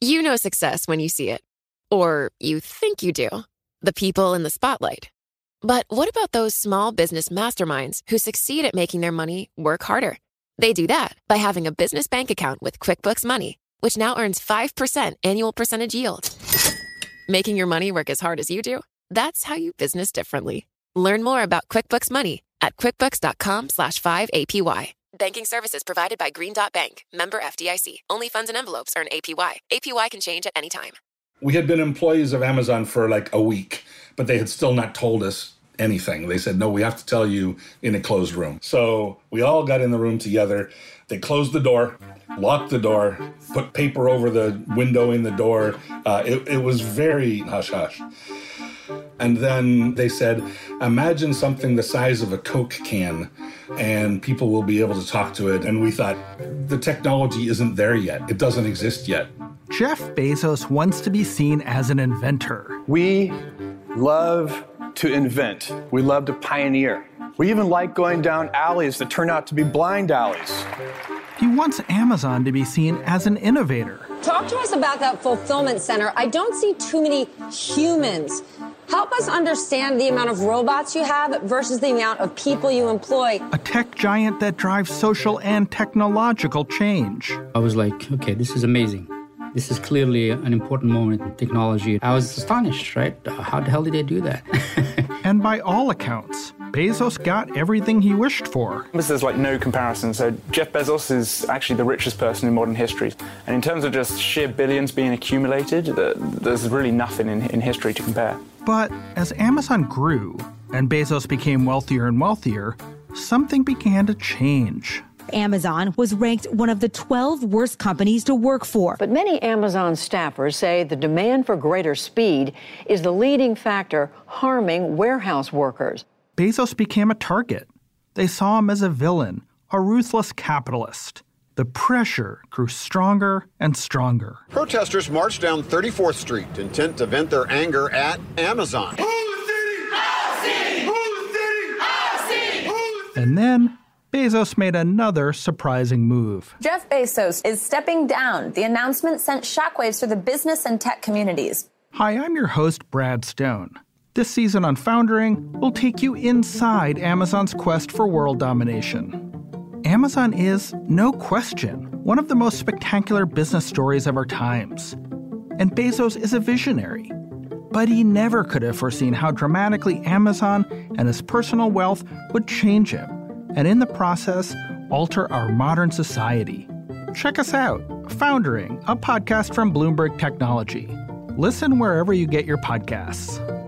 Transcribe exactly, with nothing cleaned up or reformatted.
You know success when you see it. Or you think you do. The people in the spotlight. But what about those small business masterminds who succeed at making their money work harder? They do that by having a business bank account with QuickBooks Money, which now earns five percent annual percentage yield. Making your money work as hard as you do? That's how you business differently. Learn more about QuickBooks Money at quickbooks.com slash 5APY. Banking services provided by Green Dot Bank. Member F D I C. Only funds and envelopes earn A P Y. A P Y can change at any time. We had been employees of Amazon for like a week, but they had still not told us anything. They said, no, we have to tell you in a closed room. So we all got in the room together. They closed the door, locked the door, put paper over the window in the door. Uh, it, it was very hush-hush. And then they said, imagine something the size of a Coke can, and people will be able to talk to it. And we thought, the technology isn't there yet. It doesn't exist yet. Jeff Bezos wants to be seen as an inventor. We love to invent. We love to pioneer. We even like going down alleys that turn out to be blind alleys. He wants Amazon to be seen as an innovator. Talk to us about that fulfillment center. I don't see too many humans. Help us understand the amount of robots you have versus the amount of people you employ. A tech giant that drives social and technological change. I was like, okay, this is amazing. This is clearly an important moment in technology. I was astonished, right? How the hell did they do that? And by all accounts, Bezos got everything he wished for. There's like no comparison. So Jeff Bezos is actually the richest person in modern history. And in terms of just sheer billions being accumulated, there's really nothing in, in history to compare. But as Amazon grew and Bezos became wealthier and wealthier, something began to change. Amazon was ranked one of the twelve worst companies to work for. But many Amazon staffers say the demand for greater speed is the leading factor harming warehouse workers. Bezos became a target. They saw him as a villain, a ruthless capitalist. The pressure grew stronger and stronger. Protesters marched down thirty-fourth Street, intent to vent their anger at Amazon. And then Bezos made another surprising move. Jeff Bezos is stepping down. The announcement sent shockwaves through the business and tech communities. Hi, I'm your host, Brad Stone. This season on Foundering, we'll take you inside Amazon's quest for world domination. Amazon is, no question, one of the most spectacular business stories of our times. And Bezos is a visionary. But he never could have foreseen how dramatically Amazon and his personal wealth would change him, and in the process, alter our modern society. Check us out, Foundering, a podcast from Bloomberg Technology. Listen wherever you get your podcasts.